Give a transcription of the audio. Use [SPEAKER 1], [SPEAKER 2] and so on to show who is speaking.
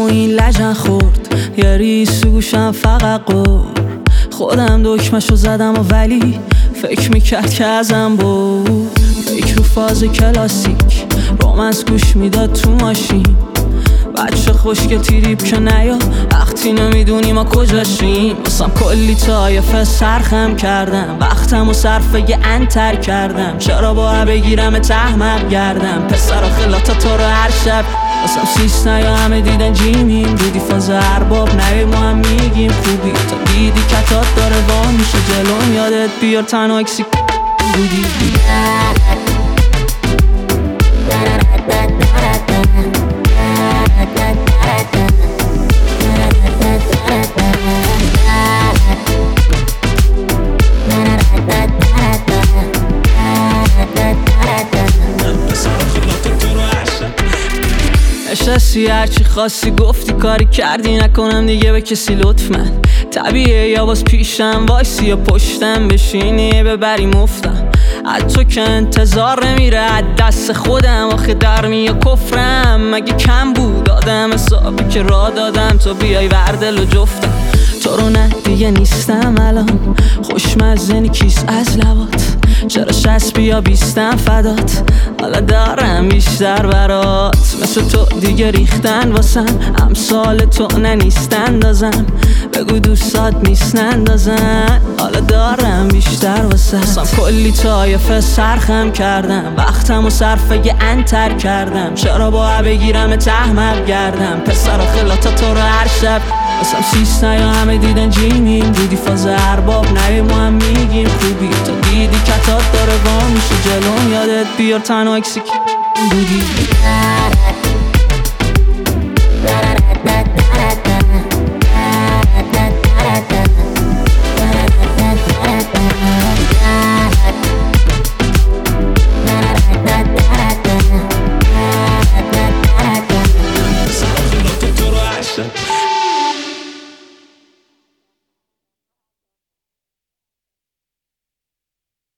[SPEAKER 1] این لجن خورد، یه ریز تو گوشم فقط قول. خودم دکمشو زدم و ولی فکر میکرد که ازم بود. فکر رو فاز کلاسیک رومنس گوش میداد تو ماشین. بچه خوشگل تیریب که نیا وقتی نمیدونی ما کجاشیم. واسم کلی طایفه سرخم کردم، وقتم و صرفه انتر کردم. چرا با بگیرم تحمق گردم پسر خلاتا تو رو هر شب. واسم سیست نیا همه دیدن جیمیم، بودی فاز ارباب نوی ما هم میگیم خوبی. تا دیدی کتات داره وا میشه جلوم، یادت بیار تنها اکسی بودی. نشستی هرچی خواستی گفتی کاری کردی، نکنم دیگه به کسی لطف. من طبیعه یا باز پیشم وایسی یا پشتم بشینی ببری مفتم. از تو که انتظار نمیره از دست خودم، آخه درمی یا کفرم مگه کم بود آدم حسابی که را دادم تو بیای وردل و جفتم. تو رو نه دیگه نیستم الان، خوشمزنی کیس از لبات. چرا 60 یا 20 فدات، حالا دارم بیشتر برات. مثل تو دیگه ریختن واسم، امثال تو نیستن دازم. بگو دوستات نیستن دازن، حالا دارم بیشتر واسم. کلی طایفه سرخم کردم، وقتم و صرفه انتر کردم. چرا با بگیرم تحمق گردم پسر خلاتا تو رو هر شب. واسم سیستن یا همه دیدن جیمیم، بودی فاز ارباب نوی ما هم میگیم خوبی. تا دیدی کتات داره وا میشه جلوم، یادت بیار تنها اکسی بودی.